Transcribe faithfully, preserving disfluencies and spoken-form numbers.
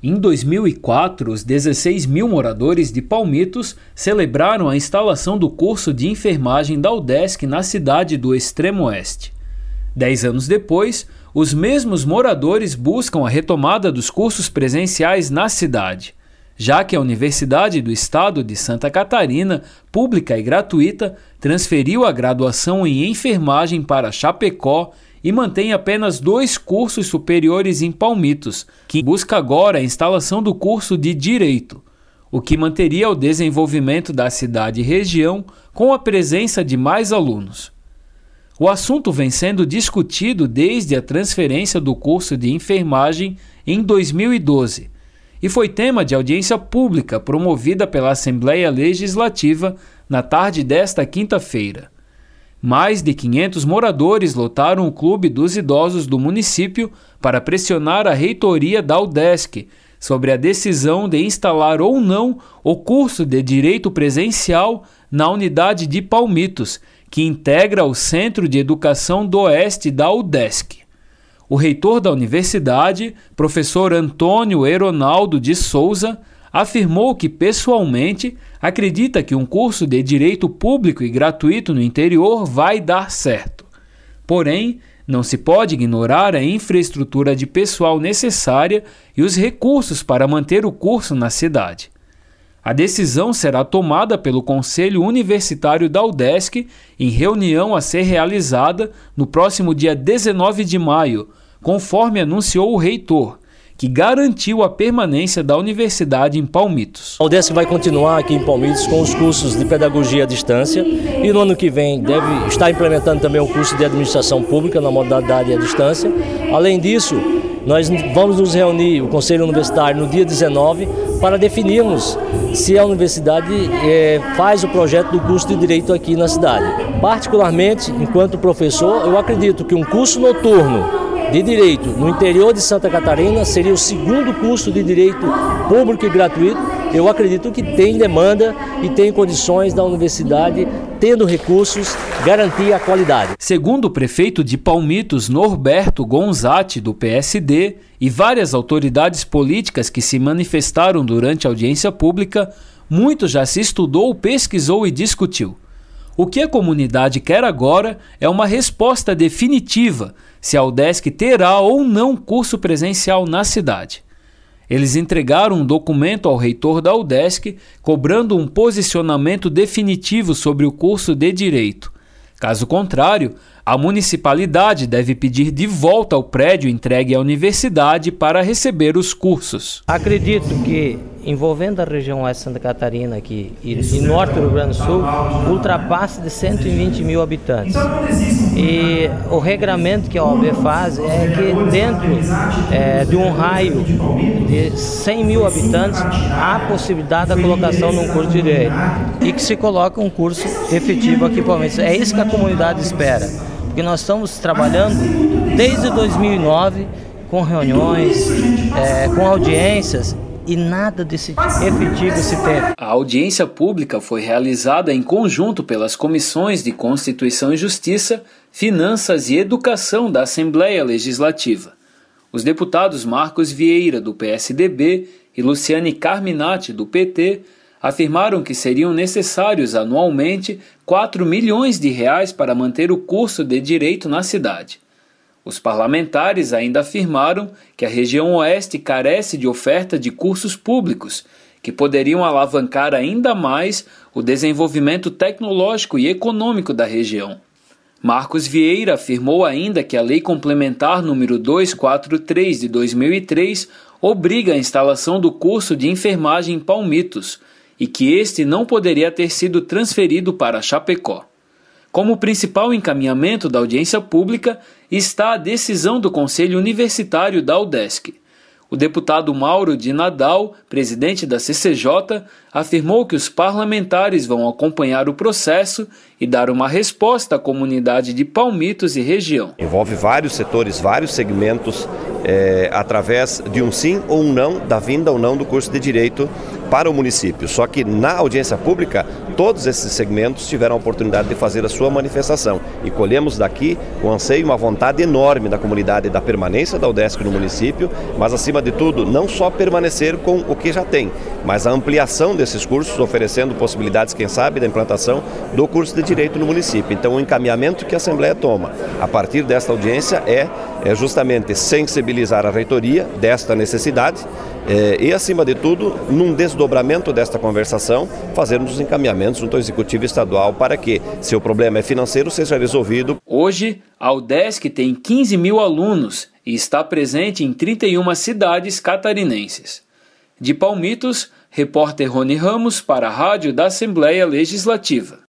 Em dois mil e quatro, os dezesseis mil moradores de Palmitos celebraram a instalação do curso de enfermagem da UDESC na cidade do Extremo Oeste. Dez anos depois, os mesmos moradores buscam a retomada dos cursos presenciais na cidade, já que a Universidade do Estado de Santa Catarina, pública e gratuita, transferiu a graduação em enfermagem para Chapecó e mantém apenas dois cursos superiores em Palmitos, que busca agora a instalação do curso de Direito, o que manteria o desenvolvimento da cidade e região com a presença de mais alunos. O assunto vem sendo discutido desde a transferência do curso de enfermagem em dois mil e doze e foi tema de audiência pública promovida pela Assembleia Legislativa na tarde desta quinta-feira. Mais de quinhentos moradores lotaram o Clube dos Idosos do município para pressionar a reitoria da UDESC sobre a decisão de instalar ou não o curso de Direito Presencial na unidade de Palmitos, que integra o Centro de Educação do Oeste da UDESC. O reitor da universidade, professor Antônio Eronaldo de Souza, afirmou que, pessoalmente, acredita que um curso de direito público e gratuito no interior vai dar certo. Porém, não se pode ignorar a infraestrutura de pessoal necessária e os recursos para manter o curso na cidade. A decisão será tomada pelo Conselho Universitário da UDESC em reunião a ser realizada no próximo dia dezenove de maio, conforme anunciou o reitor, que garantiu a permanência da universidade em Palmitos. A UDESC vai continuar aqui em Palmitos com os cursos de pedagogia à distância e no ano que vem deve estar implementando também o curso de administração pública na modalidade à distância. Além disso, nós vamos nos reunir, o Conselho Universitário, no dia dezenove, para definirmos se a universidade é, faz o projeto do curso de Direito aqui na cidade. Particularmente, enquanto professor, eu acredito que um curso noturno de Direito no interior de Santa Catarina seria o segundo curso de Direito público e gratuito. Eu acredito que tem demanda e tem condições da universidade, tendo recursos, garantir a qualidade. Segundo o prefeito de Palmitos, Norberto Gonzatti, do P S D, e várias autoridades políticas que se manifestaram durante a audiência pública, muito já se estudou, pesquisou e discutiu. O que a comunidade quer agora é uma resposta definitiva se a UDESC terá ou não curso presencial na cidade. Eles entregaram um documento ao reitor da UDESC cobrando um posicionamento definitivo sobre o curso de Direito. Caso contrário, a municipalidade deve pedir de volta o prédio entregue à universidade para receber os cursos. Acredito que, envolvendo a região oeste de Santa Catarina aqui e, e norte do Rio Grande do Sul, ultrapasse de cento e vinte mil habitantes. E o regramento que a O A B faz é que dentro é, de um raio de cem mil habitantes há a possibilidade da colocação de um curso de Direito e que se coloque um curso efetivo aqui para o Palmitos. É isso que a comunidade espera, porque nós estamos trabalhando desde dois mil e nove com reuniões, é, com audiências, e nada desse efetivo se teve. A audiência pública foi realizada em conjunto pelas comissões de Constituição e Justiça, Finanças e Educação da Assembleia Legislativa. Os deputados Marcos Vieira, do P S D B, e Luciane Carminati, do P T, afirmaram que seriam necessários anualmente quatro milhões de reais para manter o curso de Direito na cidade. Os parlamentares ainda afirmaram que a região oeste carece de oferta de cursos públicos, que poderiam alavancar ainda mais o desenvolvimento tecnológico e econômico da região. Marcos Vieira afirmou ainda que a Lei Complementar número duzentos e quarenta e três de dois mil e três obriga a instalação do curso de enfermagem em Palmitos e que este não poderia ter sido transferido para Chapecó. Como principal encaminhamento da audiência pública está a decisão do Conselho Universitário da UDESC. O deputado Mauro de Nadal, presidente da C C J, afirmou que os parlamentares vão acompanhar o processo e dar uma resposta à comunidade de Palmitos e região. Envolve vários setores, vários segmentos, é, através de um sim ou um não, da vinda ou não do curso de Direito para o município. Só que na audiência pública, todos esses segmentos tiveram a oportunidade de fazer a sua manifestação. E colhemos daqui o anseio e uma vontade enorme da comunidade da permanência da UDESC no município, mas acima de tudo, não só permanecer com o que já tem, mas a ampliação desses cursos, oferecendo possibilidades, quem sabe, da implantação do curso de Direito no município. Então, o encaminhamento que a Assembleia toma a partir desta audiência é, é justamente sensibilizar a reitoria desta necessidade é, e, acima de tudo, num desdobramento desta conversação, fazermos os encaminhamentos junto ao Executivo Estadual para que, se o problema é financeiro, seja resolvido. Hoje, a UDESC tem quinze mil alunos e está presente em trinta e uma cidades catarinenses. De Palmitos, repórter Rony Ramos para a Rádio da Assembleia Legislativa.